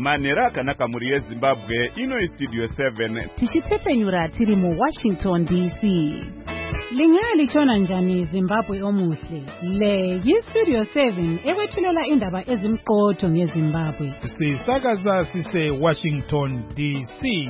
manhero akanaka muri yezimbabwe. Ino Studio 7 tichitsepenyura tiri mu Washington DC. Lingalitshona njani Zimbabwe omuhle? Le yiStudio 7 ekwethulela indaba ezimqotho ngeZimbabwe. Sisakaza sise Washington DC.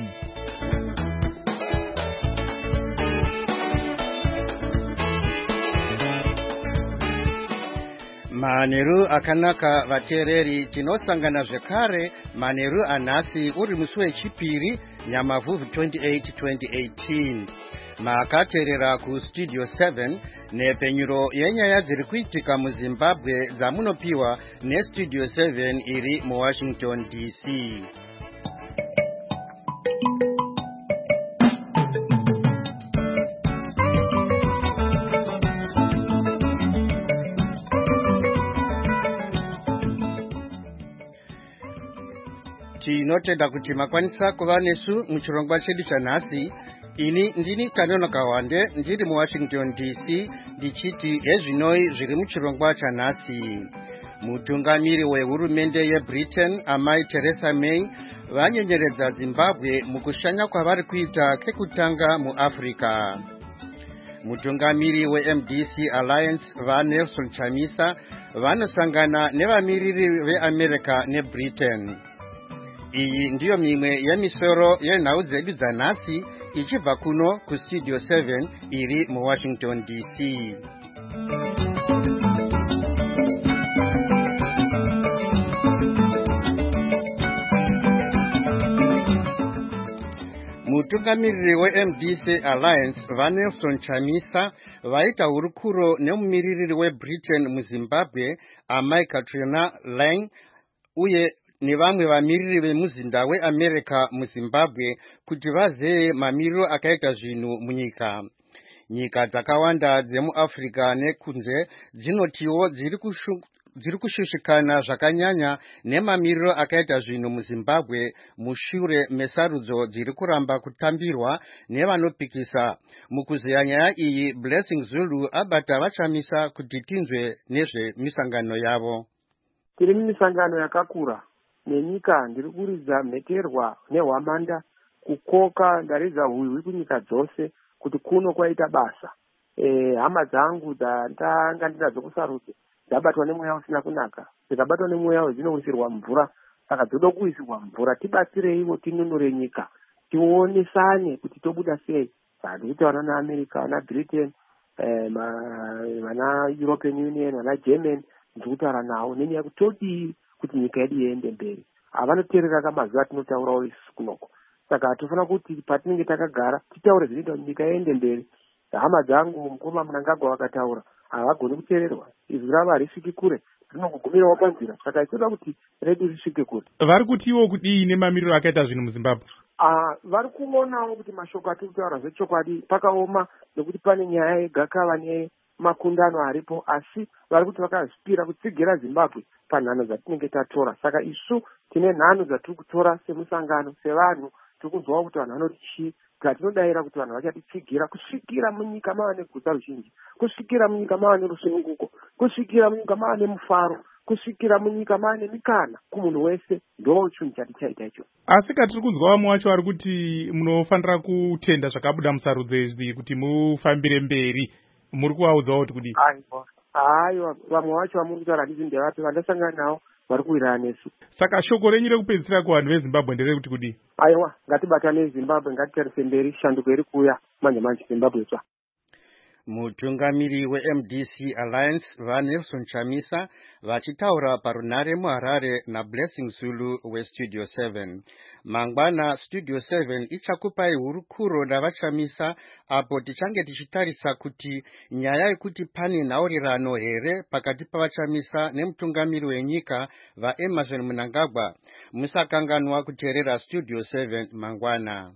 Manheru akanaka vateereri, tinosangana zvekare manheru anhasi uri musi wechipiri Nyamavhuvhu 28 2018. Makateerera kuStudio 7 nepenyuro yenyaya dziri kuitika muZimbabwe dzamunopiwa neStudio 7 iri muWashington DC. Tinotenda kuti makwanisa kuva nesu muchirongwa chedu chanhasi. Ini ndini Kanono Kawande ndiri muWashington DC ndichiti ezvinoi zviri muchirongwa chanhasi. Mutungamiri wehurumende yeBritain Amai Theresa May vanyenyeredza Zimbabwe mukushanya kwavari kuita kekutanga muAfrica. Mutungamiri weMDC Alliance vaNelson Chamisa vanosangana nevamiriri veAmerica neBritain. Iyi ndiyo mimwe yemisoro yenhau dzedu dzanhasi ichibva kuno kuStudio 7 iri muWashington DC. Mutungamiriri weMDC Alliance vaNelson Chamisa vaita hurukuro nemumiririri weBritain muZimbabwe Amai Katrina Lang uye nevamwe vamiriri vemuzinda weAmerica muZimbabwe kuti vazeye mamiriro akaita zvinhu munyika. Nyika dzakawanda dzemuAfrica nekunze dzinotiwo dziri kushushikana zvakanyanya nemamiriro akaita zvinhu muZimbabwe mushure mesarudzo dziri kuramba kutambirwa nevanopikisa. Mukuzeya nyaya iyi Blessing Zulu abata vachamisa kuti tinzwe nezvemisangano yavo. Tiri mumisangano yakakura nenyika ndiri kuridza mheterwa nehwamanda kukoka ndaridza hwihwi kunyika dzose kuti kuno kwaita basa. Hama dzangu dzandanga ndinadzo kusarudze dzabatwa nemweya usina kunaka, dzikabatwa nemweya wedzinowisirwa mvura, saka dzoda kuwisirwa mvura. Tibatsireiwo tinunure nyika, tionesane kuti tobuda sei. Saka ndikutaura naAmerica, vana Britain, vana European Union, vana German, ndikutaura navo nenyaya kuti todii kuti nyika yedu iende mberi. Havanoteerera kamazuva atinotaurawo isusu kunoko. Saka hatofana kuti patinenge takagara titaure zvinoita kuti nyika iende mberi. Hama dzangu mukoma Mnangagwa vakataura havagoni kuteererwa. Izwi ravo harisviki kure, rinongogumirawo panzira. Saka ichoda kuti redu risvike kure. Vari kutiwo kudii nemamiriro akaita zvinhu muZimbabwe? Vari kuonawo kuti mashoko atiri kutaura zvechokwadi pakaoma nekuti pane nyaya yegakava nemakundano aripo, asi vari kuti vakazvipira kutsigira Zimbabwe panhano dzatinenge tatora. Saka isu tine nhano dzatiri kutora semusangano, sevanhu tiri kunzwawo kuti vanhu vanoti chii. Tinodayira kuti vanhu vachatitsigira kusvikira munyika mava neguta ruzhinji, kusvikira munyika mava nerusununguko, kusvikira munyika mava nemufaro, kusvikira munyika mava nemikana kumunhu wese. Ndo chinhu chati chaita icho. Asi katiri kunzwa vamwe vacho vari kuti munofanira kutenda zvakabuda musarudzo izvi kuti mufambire mberi. Muri kuvaudzawo kuti kudii? Aiwa, vamwe vacho vamuri kutaura handisi ndevapi, vandasangana navo vari kuwirana nesu. Saka shoko renyu rekupedzisira kuvanhu veZimbabwe nderekuti kudii? Aiwa, ngatibatane Zimbabwe, ngatitarise mberi, shanduko iri kuuya manje manje Zimbabwe tsva. Mutungamiri weMDC Alliance vaNelson Chamisa vachitaura parunhare muHarare naBlessing Zulu weStudio 7. Mangwana Studio 7 ichakupai hurukuro navachamisa apo tichange tichitarisa kuti nyaya yekuti pane nhaurirano here pakati pavachamisa nemutungamiri wenyika vaEmmerson Mnangagwa. Musakanganwa kuteerera Studio 7 mangwana.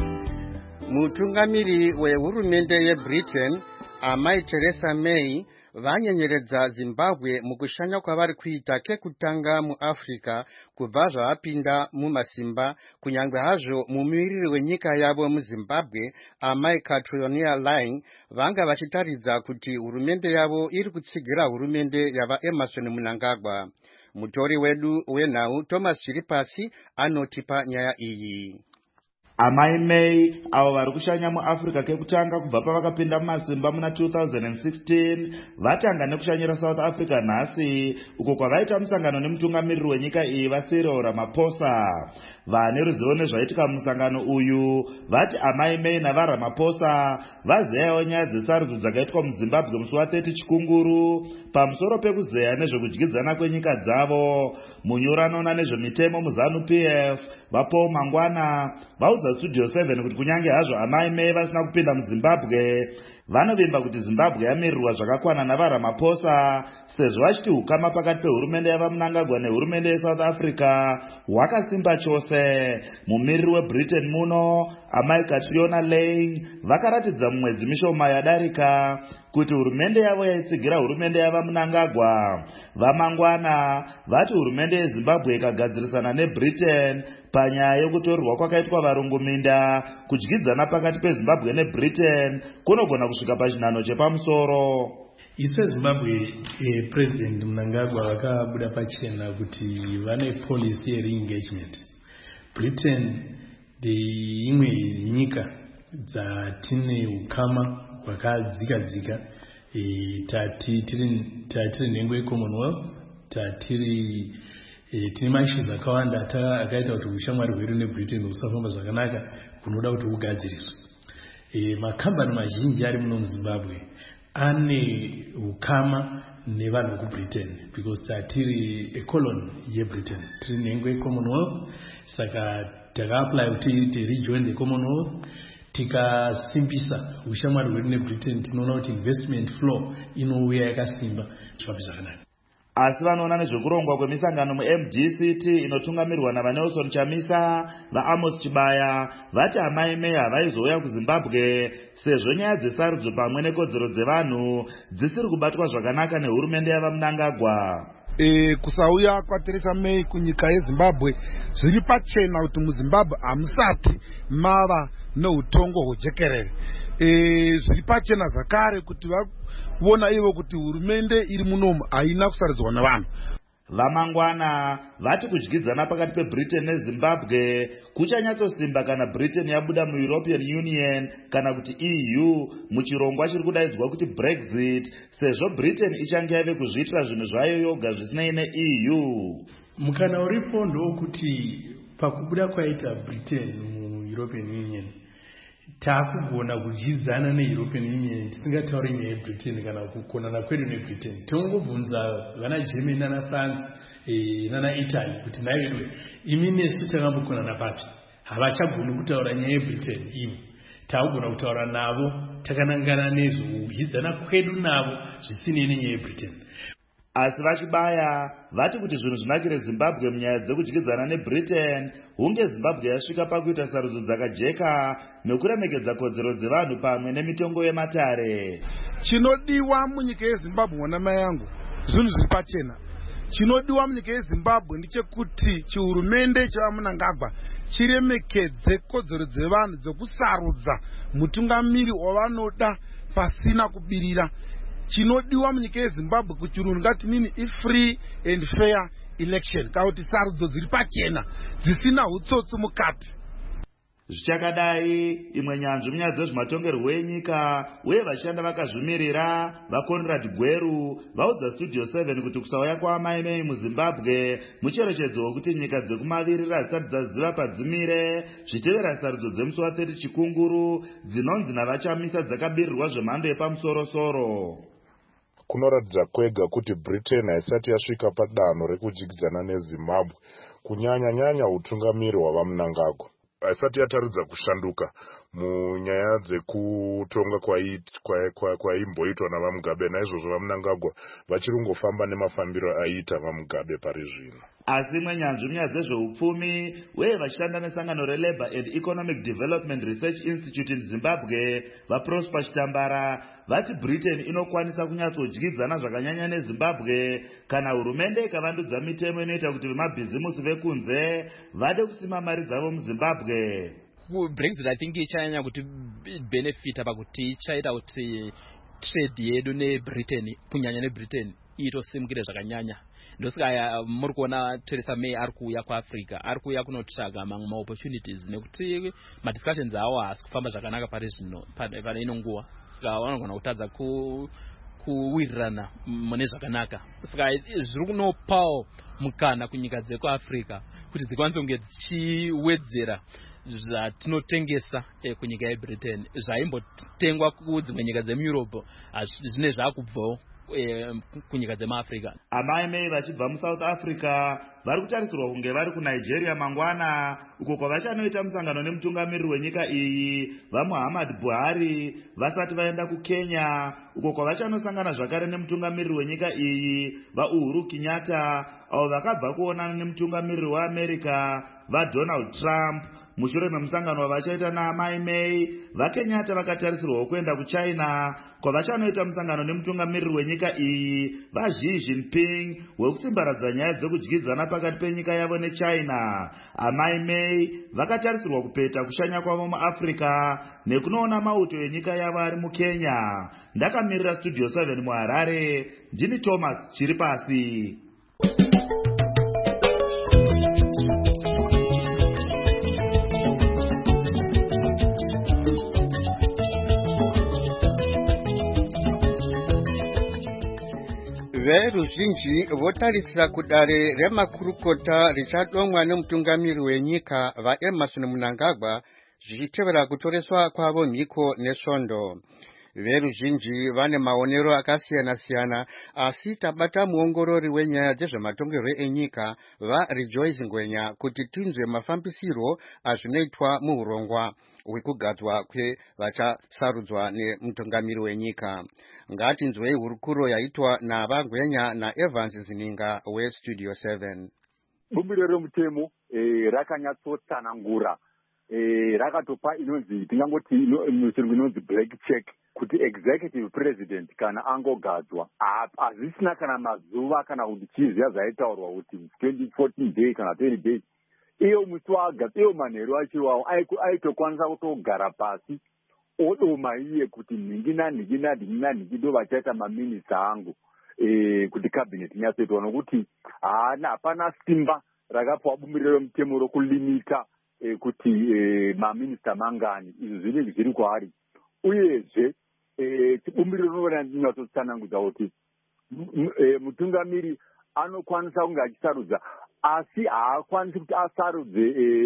Mutungamiri wehurumende yeBritain Amai Theresa May vanyenyeredza Zimbabwe mukushanya kwavari kuita kekutanga muAfrica kubva zvavapinda mumasimba kunyange hazvo mumiriri wenyika yavo muZimbabwe Amai Catriona Laing vanga vachitaridza kuti hurumende yavo iri kutsigira hurumende yava Emmerson Mnangagwa. Mutori wedu wenhau Thomas Chiripasi anotipa nyaya iyi. Amai May avo vari kushanya muAfrica kekutanga kubva pavakapinda mumasimba muna 2016 vatanga nekushanyira South Africa nhasi uko kwavaita musangano nemutungamiriri wenyika iyi vaCyril Ramaphosa. Vane ruzivo nezvaitika musangano uyu vati Amai May navaRamaphosa vazeyawo nyaya dzesarudzo dzakaitwa muZimbabwe musi wa30 Chikunguru pamusoro pekuzeya nezvekudyidzana kwenyika dzavo. Munyuranona nezvemitemo muZanu PF vaPaul Mangwana vaudza Studio 7 kuti kunyange hazvo Amai May vasina kupinda muZimbabwe vanovimba kuti Zimbabwe yamirirwa zvakakwana navaRamaphosa sezvo vachiti hukama pakati pehurumende yavaMnangagwa nehurumende yeSouth Africa hwakasimba chose. Mumiriri weBritain muno Amai Catriona Laing vakaratidza mumwedzi mishoma yadarika kuti hurumende yavo yaitsigira hurumende yavaMnangagwa. VaMangwana vati hurumende yeZimbabwe ikagadzirisana neBritain panyaya yokutorerwa kwakaitwa varunguminda kudyidzana pakati peZimbabwe neBritain kunogona kusvika pachinhano chepamusoro. Isu Zimbabwe President Mnangagwa vakabuda pachena kuti vane policy re-engagement. Britain ndeimwe nyika dzatine ukama hwakadzika-dzika. Tiri nhengo yeCommonwealth, tine mashinhu akawanda akaita kuti ushamwari hwedu neBritain husafamba zvakanaka kunoda kuti hugadziriswe. Makambani mazhinji ari muno muZimbabwe ane ukama nevanhu kuBritain because tatiri ecolony yeBritain, tiri nhengo yeCommonwealth, saka takaapply kuti rejoin the Commonwealth. Tikasimbisa ushamwari hwedu neBritain tinoona kuti investment flow inouya yakasimba zvifambi zvakanaka. Asi vanoona nezvekurongwa kwemisangano muMDCT inotungamirwa naVanelson Chamisa vaAmos Chibaya vati Amai May havaizouya kuZimbabwe sezvo nyaya dzesarudzo pamwe nekodzero dzevanhu dzisiri kubatwa zvakanaka nehurumende yavaMnangagwa. Kusauya kwaTheresa May kunyika yeZimbabwe zviri pachena kuti muZimbabwe hamusati mava neutongo hwejekerere. Zviri pachena zvakare kuti vaona ivo kuti hurumende iri munomu haina kusaridzwa navanhu. VaMangwana vati kudyidzana pakati peBritain neZimbabwe kuchanyatsosimba kana Britain yabuda muEuropean Union kana kuti EU muchirongwa chiri kudaidzwa kuti Brexit sezvo Britain ichange yave kuzviitira zvinhu zvayo yoga zvisinei neEU. Mukana uripo ndokuti pakubuda kwaita Britain muEuropean Union taakugona kudyidzana neEuropean Union tisingatauri nyaya yeBritain kana kukonana kwedu neBritain. Tongobvunza vana Germany nana France nana Italy kuti naiwe imi nesu takambokonana papi. Havachagoni kutaura nyaya yeBritain imi. Taakugona kutaura navo takanangana nezvo kudyidzana kwedu navo zvisinei nenyaya yeBritain. Asi vaChibaya vati kuti zvinhu zvinakire Zimbabwe munyaya dzekudyidzana neBritain hunge Zimbabwe yasvika pakuita sarudzo dzakajeka nekuremekedza kodzero dzevanhu pamwe nemitengo yematare. Chinodiwa munyika yeZimbabwe mwana mai yangu zvinhu zviri pachena. Chinodiwa munyika yeZimbabwe ndechekuti chihurumende chavaMnangagwa chiremekedze kodzero dzevanhu dzekusarudza mutungamiri wavanoda pasina kubirira. Chinodiwa munyika yeZimbabwe kuti chirunhu ngatinini free and fair election kana kuti sarudzo dziri pachena dzisina hutsotsi mukati. Zvichakadai imwe nyanzvi munyaya dzezvematongerwo enyika uye vashanda vakazvimirira vaConrad Gweru vaudza Studio 7 kuti kusauya kwaAmai May muZimbabwe mucherechedzo wekuti nyika dzekumavirira dzisati dzaziva padzimire zvichitevera sarudzo dzemusi wa30 Chikunguru dzinonzi navaChamisa dzakabirirwa zvemhando yepamusoro-soro. Kunoratidza kwega kuti Britain haisati yasvika padanho rekudyidzana neZimbabwe kunyanya-nyanya utungamiri hwavaMnangagwa. Haisati yataridza kushanduka munyaya dzekutonga kwaimboitwa navaMugabe. Naizvozvo vaMnangagwa vachiri kungofamba nemafambiro aiita vaMugabe pari zvino. asi mwenyanzvi munyaya dzezveupfumi uye vachishanda nesangano relabour and economic development research institute in zimbabwe vaprosper chitambara vati britain inokwanisa kunyatsodyidzana zvakanyanya nezimbabwe kana hurumende ikavandudza mitemo inoita kuti vemabhizimusi vekunze vade kusima mari dzavo muzimbabwe. Brexit I think ichanyanya kuti benefita pakuti ichaita kuti trade yedu neBritain kunyanya neBritain itosimukire zvakanyanya. Ndosika muri kuona Theresa May ari kuuya kuAfrica, ari kuuya kunotsvaga mamwe opportunities nekuti madiscussions awo haasi kufamba zvakanaka pari zvino pane ino nguva. Saka vanogona kutadza kuwirirana mune zvakanaka. Saka zviri kunopawo mukana kunyika dzekuAfrica kuti dzikwanise kunge dzichiwedzera zvatinotengesa kunyika yeBritain zvaimbotengwa kudzimwe nyika dzemueurope zvine zvakubvawo kunyika dzemaAfrica. Amai May vachibva muSouth Africa vari kutarisirwa kunge vari kuNigeria mangwana uko kwavachanoita musangano nemutungamiriri wenyika iyi vaMuhammad Buhari vasati vaenda kuKenya uko kwavachanosangana zvakare nemutungamiriri wenyika iyi vaUhuru Kenyatta avo vakabva kuonana nemutungamiriri weAmerica vaDonald Trump. Mushure memusangano wavachaita naamai May, vaKenyatta vakatarisirwawo kuenda kuChina kwavachanoita musangano nemutungamiriri wenyika iyi vaXi Jinping wekusimbaradza nyaya dzekudyidzana pakati penyika yavo neChina. Amai May vakatarisirwa kupeta kushanya kwavo muAfrica nekunoona mauto enyika yavo ari muKenya. Ndakamirira Studio 7 muHarare, ndini Thomas Chiripasi. Veruzhinji votarisira kudare remakurukota richadomwa nemutungamiri wenyika vaEmmerson Mnangagwa zvichitevera kutoreswa kwavo mhiko nesvondo. Veruzhinji vane maonero akasiyana-siyana, asi tabata muongorori wenyaya dzezvematongerwo enyika vaRejoice Ngwenya kuti tinzwe mafambisiro azvinoitwa muurongwa hwekugadzwa kwevachasarudzwa nemutungamiri wenyika. Ngatinzwei hurukuro yaitwa naVangwenya naEvans Zininga weStudio 7. Bumbiro remutemo rakanyatsotsanangura rakatopa inonzi tingangoti muchirungu inonzi black check kuti executive president kana angogadzwa hazvisina kana mazuva kana kuti chizviya zvaitaurwa kuti 2014 day kana 20 days iyo musi waagadzwa iyo manheru achiwawo aitokwanisa kutogara pasi odoma iye kuti nhingi ndo vachaita maminista angu kuti cabinet inyatsoitwa nokuti hapana simba rakapiwa bumbiro remutemo rokulimita kuti maminista mangani. Izvi zvinenge zviri kwaari. Uyezve bumbiro rinoona ndinyatsotsanangudza kuti mutungamiri anokwanisa kunge achisarudza asi haakwanisi kuti asarudze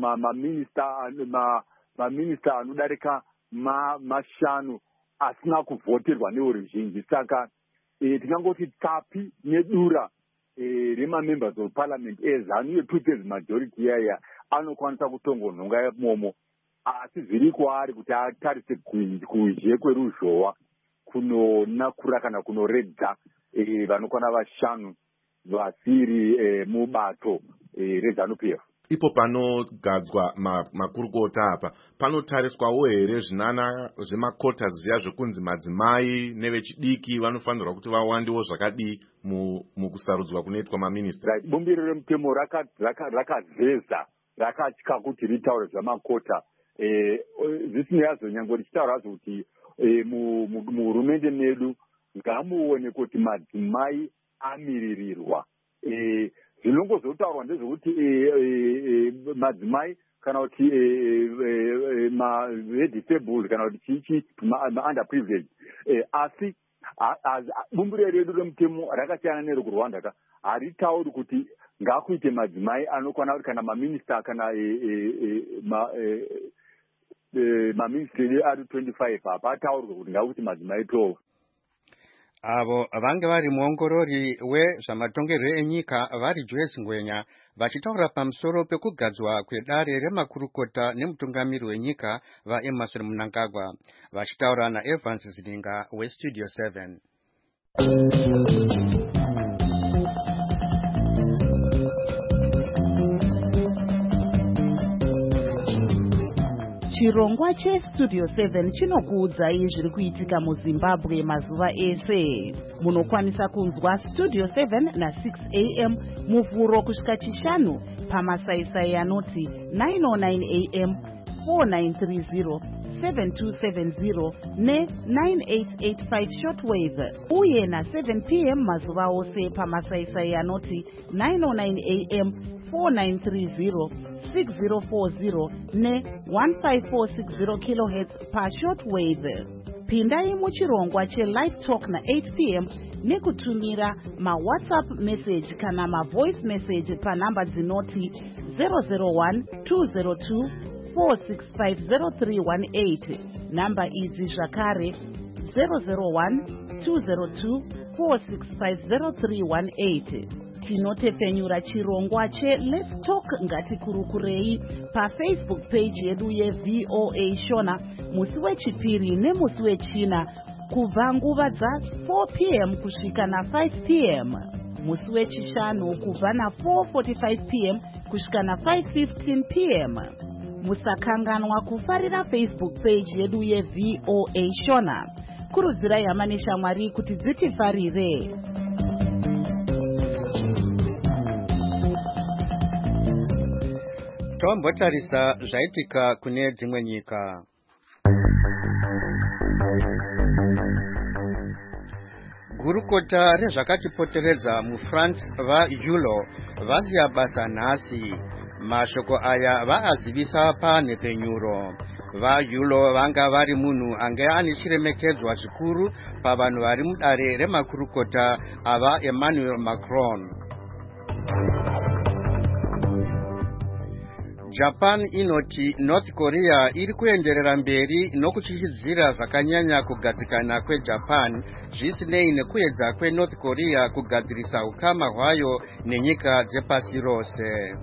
maminista anodarika mashanu asina kuvhoterwa neveruzhinji. Saka tingangoti tsapi nedura remamembers of parliament ezanu ye2/3 majority yaya anokwanisa kutongonhonga momo, asi zviri kwaari kuti atarise kuzhe kweruzhowa kunonakura kana kunoredza vanokwana vashanu vasiri mubato reZANU-PF. Ipo panogadzwa makurukota apa panotariswawo here zvinana zvemakota zviya zvekunzi madzimai nevechidiki vanofanirwa kuti vawandiwo zvakadii mukusarudzwa kunoitwa maminista. Right. Bumbiro remutemo rakazeza rakatya kuti ritaure zvamakota zvisinei hazvo nyange richitaura hazvo kuti muhurumende medu ngamuone kuti madzimai amiririrwa. Zvinongozotaurwa ndezvekuti madzimai kana kuti disabled kana kuti chichi underprivileged, asi bumbiro redu remutemo rakasiyana nerekurwanda haritauri kuti ngakuite madzimai anokwana kuti kana maminista kana maministry ari 25 hapataurwa kuti ngakuti madzimai 12. Avo vange vari muongorori wezvamatongerwo enyika vaRejoice Ngwenya vachitaura pamusoro pekugadzwa kwedare remakurukota nemutungamiri wenyika vaEmmerson Mnangagwa, vachitaura naEvans Zininga weStudio 7. Chirongwa cheStudio 7 chinokuudzai zviri kuitika muZimbabwe mazuva ese. Munokwanisa kunzwa Studio 7 na6 am muvhuro kusvika chishanu pamasaisai anoti 909 am, 4930, 7270 ne9885 shortwave uye na7 pm mazuva ose pamasaisai anoti 909 am, 4930, 6040 ne1546 kHz pashortwave. Pindai muchirongwa chelive talk na8 pm nekutumira mawhatsapp message kana mavoice message panhamba dzinoti 001 202 4650318. Namba idzi zvakare 001 202 4650318. Tinotepfenyura chirongwa cheLet's Talk ngatikurukurei paFacebook page yedu yeVOA Shona musi wechipiri nemusi wechina kubva nguva dza4 pm kusvika na5 pm, musi wechishanu kubva na4:45 pm kusvika na5:15 pm. Musakanganwa kufarira Facebook page yedu yeVOA Shona. Kurudzirai hama neshamwari kuti dzitifarire. Tombotarisa zvaitika kune dzimwe nyika. Gurukota rezvakatipoteredza muFrance vaEULO vaziya basa nhasi. Mashoko aya vaazivisa panhepfenyuro. VaEULO vanga vari munhu anga ane chiremekedzwa chikuru pavanhu vari mudare remakurukota ava Emmanuel Macron. Japan inoti North Korea iri kuenderera mberi nokuchichidzira zvakanyanya kugadzikana kweJapan zvisinei nekuedza kweNorth Korea kugadzirisa ukama hwayo nenyika dzepasi rose.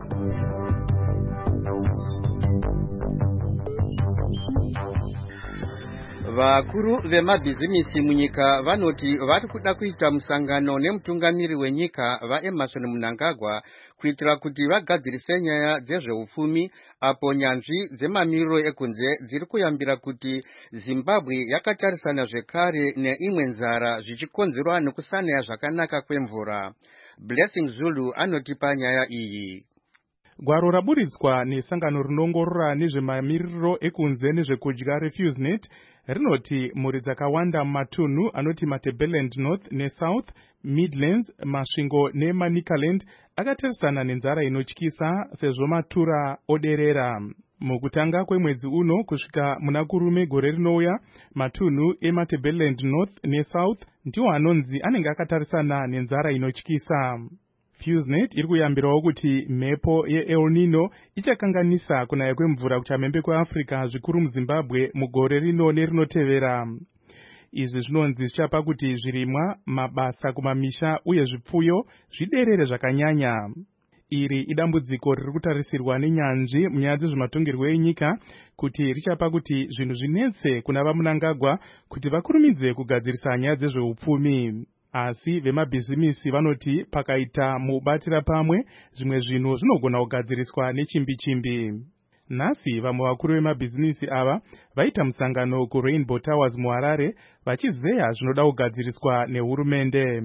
Vakuru vemabhizimisi munyika vanoti vari kuda kuita musangano nemutungamiri wenyika vaEmmerson Mnangagwa kuitira kuti vagadzirise nyaya dzezveupfumi apo nyanzvi dzemamiriro ekunze dziri kuyambira kuti Zimbabwe yakatarisana zvekare neimwe nzara zvichikonzerwa nekusanaya zvakanaka kwemvura. Blessing Zulu anotipa nyaya iyi. Gwaro raburidzwa nesangano rinongorora nezvemamiriro ekunze nezvekudya reFusenet rinoti mhuri dzakawanda mumatunhu anoti Matabeleland North neSouth, Midlands, Masvingo neManicaland akatarisana nenzara inotyisa sezvo matura oderera. Mukutanga kwemwedzi uno kusvika muna kurume gore rinouya, matunhu eMatabeleland North neSouth ndiwo anonzi anenge akatarisana nenzara inotyisa. Fusenet iri kuyambirawo kuti mhepo yeEl Nino ichakanganisa kunaya kwemvura kuchamhembe kweAfrica zvikuru muZimbabwe mugore rino nerinotevera. Izvi zvinonzi zvichapa kuti zvirimwa, mabasa kumamisha uye zvipfuyo zviderere zvakanyanya. Iri idambudziko riri kutarisirwa nenyanzvi munyaya dzezvematongerwo enyika kuti richapa kuti zvinhu zvinetse kuna vaMnangagwa kuti vakurumidze kugadzirisa nyaya dzezveupfumi. Asi vemabhizimisi vanoti pakaita mubatira pamwe zvimwe zvinhu zvinogona kugadziriswa nechimbi-chimbi. Nhasi vamwe vakuru vemabhizimisi ava vaita musangano kuRainbow Towers muHarare vachizeya zvinoda kugadziriswa nehurumende.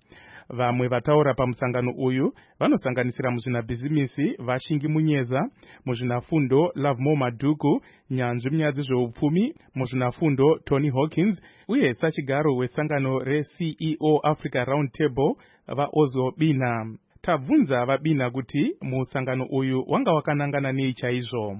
Vamwe vataura pamusangano uyu vanosanganisira muzvinabhizimisi Vashingi Munyeza, muzvinafundo Lovemore Madhuku, nyanzvi munyaya dzezveupfumi, muzvinafundo Tony Hawkins uye sachigaro wesangano reCEO Africa Round Table vaOzwo Bina. Tabvunza vaBina kuti musangano uyu wanga wakanangana nei chaizvo.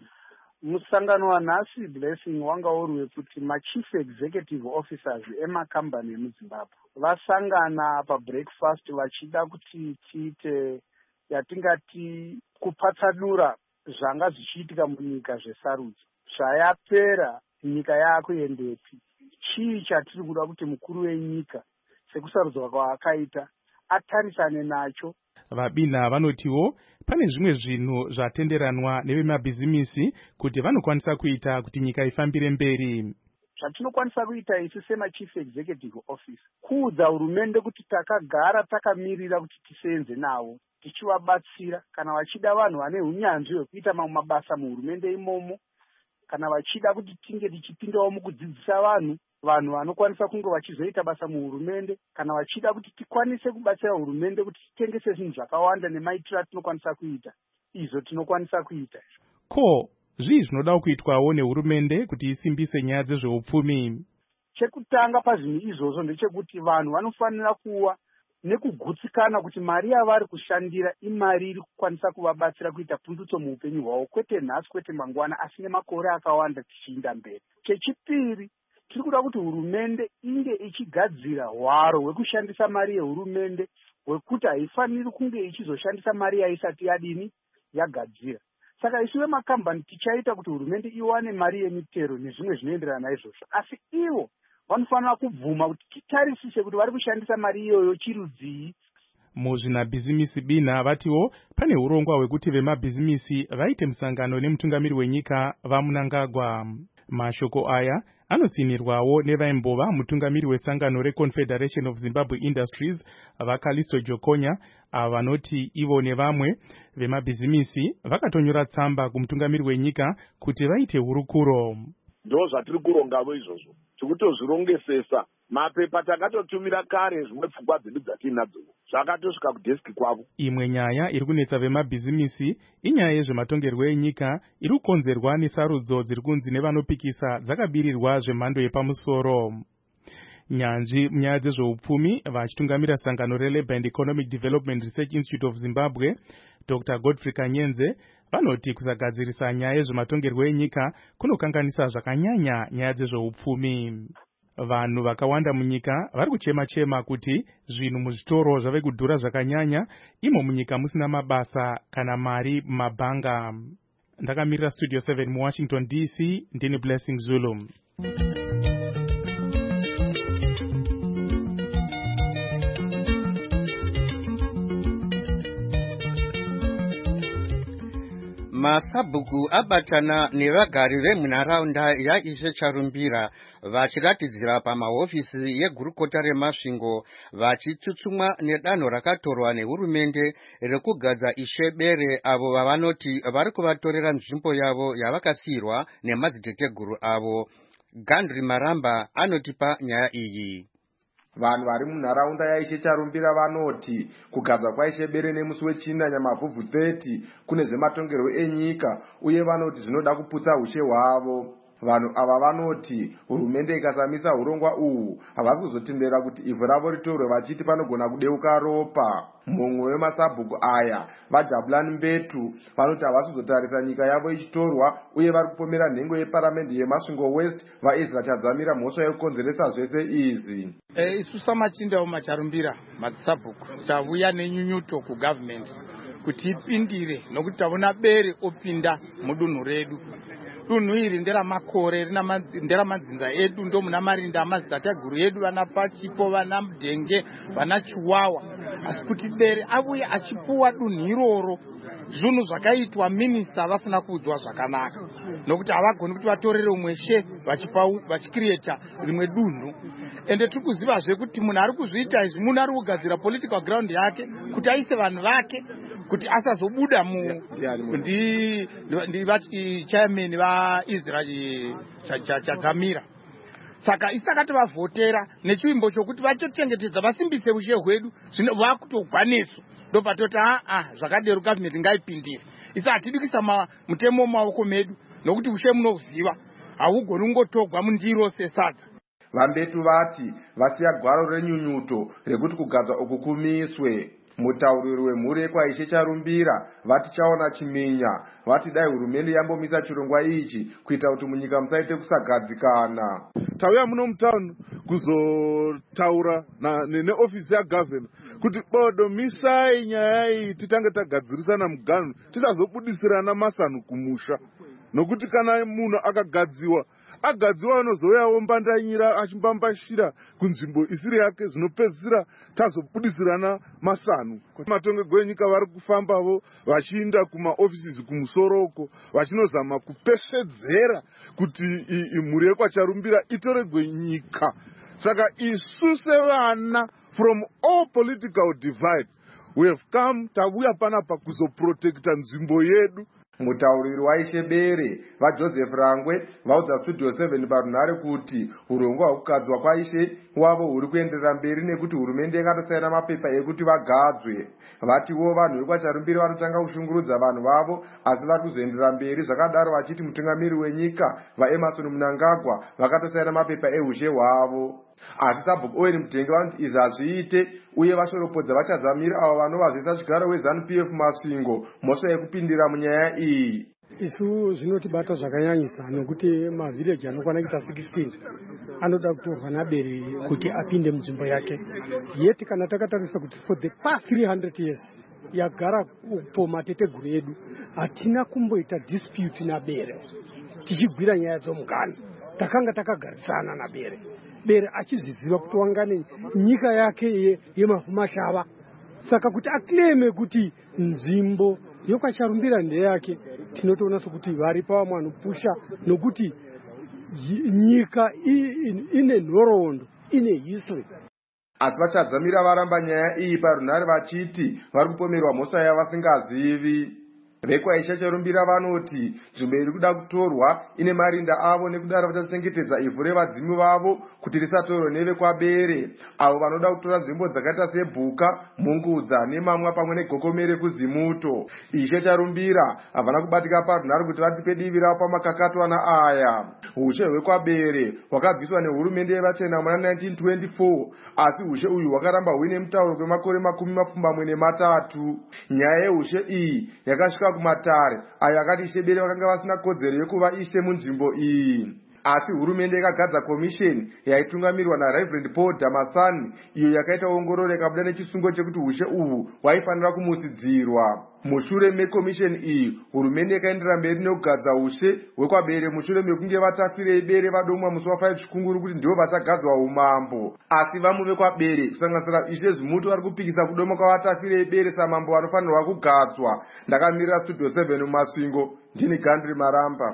Musangano wanhasi Blessing wanga uri wekuti machief executive officers emakambani emuZimbabwe vasangana pabreakfast vachida kuti tiite yatingati kupatsanura zvanga zvichiitika munyika zvesarudzo. Zvayapera nyika yakuendepi? Chii chatiri kuda kuti mukuru wenyika sekusarudzwa kwaakaita atarisane nacho? VaBina vanotiwo pane zvimwe zvinhu zvatenderanwa nevemabhizimisi kuti vanokwanisa kuita kuti nyika ifambire mberi. Zvatinokwanisa kuita isu semachief executive office kuudza hurumende kuti takagara takamirira kuti tisenze navo tichivabatsira kana vachida vanhu vane hunyanzvi hwekuita mamwe mabasa muhurumende imomo kana vachida kuti tinge tichipindawo mukudzidzisa vanhu vanokwanisa kunge vachizoita basa muhurumende, kana vachida kuti tikwanise kubatsira hurumende kuti titengese zvinhu zvakawanda nemaitiro atinokwanisa kuita, izvo tinokwanisa kuita. Ko zvii zvinoda kuitwawo nehurumende kuti isimbise nyaya dzezveupfumi? Chekutanga pazvinhu izvozvo ndechekuti vanhu vanofanira kuva nekugutsikana kuti mari yavari kushandira imari iri kukwanisa kuvabatsira kuita pundutso muupenyu hwavo, kwete nhasi, kwete mangwana, asi nemakore akawanda tichiinda mberi. Chechipiri, tiri kuda kuti hurumende inge ichigadzira hwaro hwekushandisa mari yehurumende hwekuti haifaniri kunge ichizoshandisa mari yaisati yagadzira. Saka isu vemakambani tichaita kuti hurumende iwane mari yemitero nezvimwe zvinoenderana naizvozvo, asi ivo vanofanira kubvuma kuti titarisise kuti vari kushandisa mari iyoyo chirudzii. Muzvinabhizimisi bina vatiwo pane urongwa hwekuti vemabhizimisi vaite musangano nemutungamiri wenyika vaMnangagwa. Mashoko aya anotsinirwawo nevaimbova mutungamiri wesangano reConfederation of Zimbabwe Industries vaKalisto Jokonya, vanoti ivo nevamwe vemabhizimisi vakatonyora tsamba kumutungamiri wenyika kuti vaite hurukuro. Ndo zvatiri kurongavo izvozvo, tikutozvirongesesa. Mapepa takatotumira kare zvimwe pfungwa dzedu dzatinadzo zvakatosvika kudheski kwavo. Imwe nyaya iri kunetsa vemabhizimisi inyaya yezvematongerwo enyika iri kukonzerwa nesarudzo dziri kunzi nevanopikisa dzakabirirwa zvemhando yepamusoro. Nyanzvi munyaya dzezveupfumi vachitungamira sangano reLabour and Economic Development Research Institute of Zimbabwe, Dr. Godfrey Kanyenze, vanoti kusagadzirisa nyaya yezvematongerwo enyika kunokanganisa zvakanyanya nyaya dzezveupfumi. Vanhu vakawanda munyika vari kuchema kuti zvinhu muzvitoro zvave kudhura zvakanyanya, imo munyika musina mabasa kana mari mumabhanga. Ndakamirira Studio 7 muWashington DC, ndini Blessing Zulu. Masabhuku abatana nevagari vemunharaunda yaIshe Charumbira vachiratidzira pamahofisi yegurukota remasvingo vachitsutsumwa nedanho rakatorwa nehurumende rekugadza ishebere avo vavanoti vari kuvatorera nzvimbo yavo yavakasiyirwa nemadziteteguru avo. Gandri Maramba anotipa nyaya iyi. Vanhu vari munharaunda yaIshe Charumbira vanoti kugadzwa kwaishebere nemusi wechina nyamavhuvhu 30 kune zvematongerwo enyika, uye vanoti zvinoda kuputsa ushe hwavo. Vanhu ava vanoti hurumende ikasamisa urongwa uhu havasi kuzotendera kuti ivhu ravo ritorwe, vachiti panogona kudeuka ropa. Mumwe wemasabhuku aya vaJabulani Mbetu vanoti havasi kuzotarisa nyika yavo ichitorwa, uye vari kupomera nhengo yeparamende yeMasvingo West vaEzra Chadzamira mhosva yekukonzeresa zvese izvi. Isu samachinda mumacharumbira madzisabhuku tavuya nenyunyuto kugovernment kuti ipindire, nokuti taona bere opinda mudunhu redu. Dunhu iri nderamakore, nderamadzinza edu, ndo muna marinda amadzitateguru edu, vana Pachipo, vana Mudhenge, vana Chiwawa. Asi kuti bere avuye achipuwa dunhu iroro, zvinhu zvakaitwa minista vasina kuudzwa zvakanaka, nokuti havagoni kuti vatorere umweshe vachikireta rimwe dunhu. Ende tiri kuzivazve kuti munhu ari kuzviita izvi, munhu ari kugadzira political ground yake kuti aise vanhu vake kuti asazobuda chairman vaEzra Chadzamira. Saka isakati vavhotera nechiimbo chokuti vachochengetedza vasimbise ushe hwedu, zvino vakutogwaneso ndopatoti zvakadero government ngaipindire. Isa hatidi kuisa mutemo mumaoko medu, nokuti ushe munoziva haugoni kungotogwa mundiro sesadza. Vambetu vati vasiya gwaro renyunyuto rekuti kugadzwa uku kumiswe. Mutauriri wemhuri yekwaIshe Charumbira vati chaona chiminya, vati dai hurumende yambomisa chirongwa ichi kuita kuti munyika musaite kusagadzikana. Tauya muno mutauni kuzotaura neofisi yagovernor kuti bodo misai nyaya iyi titange tagadzirisana muganhu, tisazobudisirana masanu kumusha, nokuti kana munhu agadziwa anozouyawo mbandanyira achimbambashira kunzvimbo isiri yake, zvinopedzisira tazobudisirana masanu. Matongerwo enyika vari kufambavo vachiinda kumaofisisi kumusoroko vachinozama kupeshedzera kuti mhuri yekwaCharumbira itoregwe nyika. Saka isu sevana from all political divide we have come, tavuya panapa kuzoprotecta nzvimbo yedu mutauriri waishe Bere vaJoseph Rangwe vaudza Studio 7 parunhare kuti urongwa hwekugadzwa kwaishe wavo huri kuenderera mberi nekuti hurumende yakatosaina mapepa ekuti vagadzwe. Vatiwo vanhu vekwaCharumbira vanotanga kushungurudza vanhu vavo asi vari kuzoenderera mberi zvakadaro vachiti mutungamiri wenyika vaEmerson Mnangagwa vakatosaina mapepa eushe hwavo. Asi Sabhuku Owen Mutenge vanoti izvi hazviite uye vashoropodza vachadzamira avo vanovazivisa zvigaro weZANU-PF Masvingo mhosva yekupindira munyaya iyi. Isu zvinotibata zvakanyanyisa nokuti mavhileji anokwana kuita 16 anoda kutorwa naBere kuti apinde munzvimbo yake. Yeti kana takatarisa kuti for the past 300 years yagara upo mateteguru edu hatina kumboita dispute naBere tichigwira nyaya dzomugani. Takanga takagarisana naBere. Bere achizviziva kuti wangane nyika yake yemafumashava. Saka kuti akleme kuti nzvimbo yokwaCharumbira ndeyake tinotoona sokuti vari pavamwe vanopusha nokuti nyika ine nhoroondo ine history. Asi vachadzamira varamba nyaya iyi parunhare vachiti vari kupomerwa mhosva yavasingazivi. Vekwaisha Charumbira vanoti nzvimbo iri kuda kutorwa ine marinda avo nekudaro vachachengetedza ivhu revadzimu vavo kuti risatorwe nevekwaBere avo vanoda kutora nzvimbo dzakaita seBhuka, Mungudza nemamwa pamwe neGokomere kuZimuto. Ishe Charumbira havana kubatika parunhare kuti vatipe divi ravo pamakakatwana aya. Ushe hwekwaBere hwakabviswa nehurumende yevachena muna 1924 asi ushe uyu hwakaramba huine mutauro kwemakore 23. Nyaya yeushe iyi yakasvika kumatare ayo akati ishe Bere vakanga vasina kodzero yekuva ishe munzvimbo iyi. Asi hurumende yakagadza komisheni yaitungamirirwa naReverend Paul Damasani iyo yakaita ongororo ikabuda nechisungo chekuti ushe uhu hwaifanira kumutsidzirwa. Mushure mekomisheni iyi hurumende yakaenderera mberi nekugadza ushe hwekwaBere mushure mekunge vatafire Bere vadomwa musi wa5 Chikunguru kuti ndivo vachagadzwa umambo. Asi vamwe vekwaBere kusanganisira ishe Zimuto vari kupikisa kudoma kwavatafire Bere samambo vanofanirwa kugadzwa. Ndakamirira Studio 7 muMasvingo, ndini Gandri Maramba.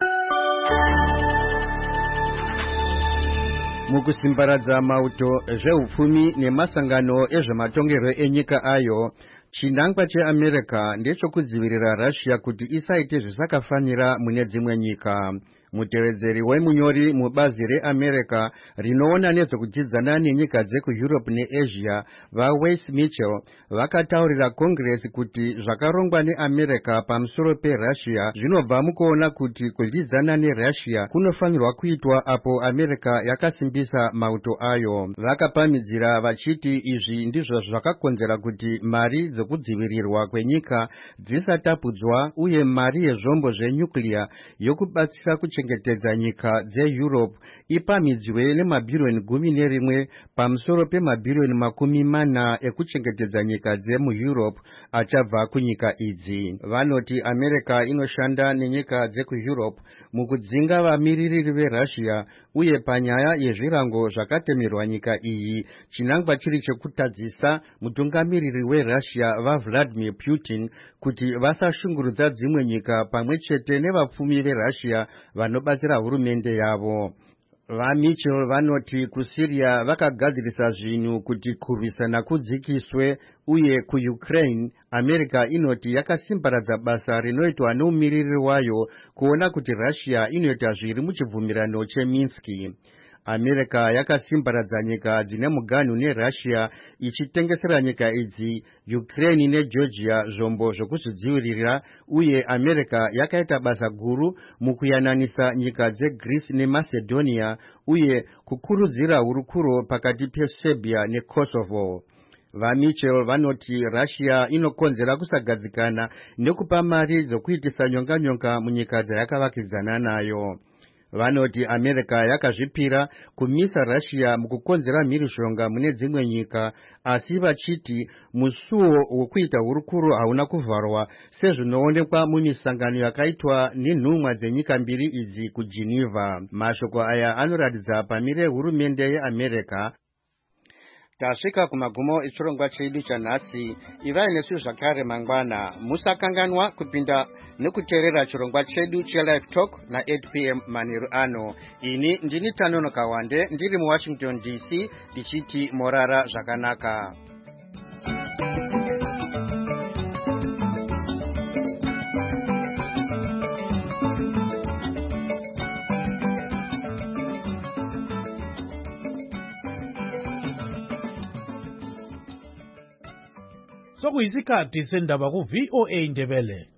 Mukusimbaradza mauto zveupfumi nemasangano ezvematongerwo enyika ayo, chinangwa cheAmerica ndechokudzivirira Russia kuti isaite zvisakafanira mune dzimwe nyika. Mutevedzeri wemunyori mubazi reAmerica rinoona nezvekudyidzana nenyika dzekuEurope neAsia vaWes Mitchell vakataurira Congress kuti zvakarongwa neAmerica pamusoro peRussia zvinobva mukuona kuti kudyidzana neRussia kunofanirwa kuitwa apo America yakasimbisa mauto ayo. Vakapamhidzira vachiti izvi ndizvo zvakakonzera kuti mari dzekudzivirirwa kwenyika dzisatapudzwa uye mari yezvombo zvenyuclear yokubatsira kuchengetedza nyika dzeEurope ipamhidzwe nemabhirioni 11 pamusoro pemabhirioni 40 ekuchengetedza nyika dzemuEurope achabva kunyika idzi. Vanoti America inoshanda nenyika dzekuEurope mukudzinga vamiririri veRussia uye panyaya yezvirango zvakatemerwa nyika iyi, chinangwa chiri chekutadzisa mutungamiriri weRussia vaVladimir Putin kuti vasashungurudza dzimwe nyika pamwe chete nevapfumi veRussia vanobatsira hurumende yavo. VaMitchell vanoti kuSyria vakagadzirisa zvinhu kuti kurwisana kudzikiswe uye kuUkraine America inoti yakasimbaradza basa rinoitwa neumiriri wayo kuona kuti Russia inoita zviri muchibvumirano cheMinsk. America yakasimbaradza nyika dzine muganhu neRussia ichitengesera nyika idzi Ukraine neGeorgia zvombo zvokuzvidzivirira uye America yakaita basa guru mukuyananisa nyika dzeGreece neMacedonia uye kukurudzira hurukuro pakati peSerbia neKosovo. VaMitchell vanoti Russia inokonzera kusagadzikana nekupa mari dzokuitisa nyonganyonga munyika dzayakavakidzana nayo. Vanoti America yakazvipira kumisa Russia mukukonzera mhirizhonga mune dzimwe nyika, asi vachiti musuwo wekuita hurukuro hauna kuvharwa sezvinoonekwa mumisangano yakaitwa nenhumwa dzenyika mbiri idzi kuGeneva. Mashoko aya anoratidza pamire hurumende yeAmerica. Tasvika kumagumo echirongwa chedu chanhasi. Ivai nesu zvakare mangwana. Musakanganwa kupinda nekuteerera chirongwa chedu cheLive Talk na 8 p.m. manheru ano. Ini ndini Tanono Kawande ndiri muWashington DC ndichiti morara zvakanaka. sokuyisikhathi sendaba ku-VOA Ndebele.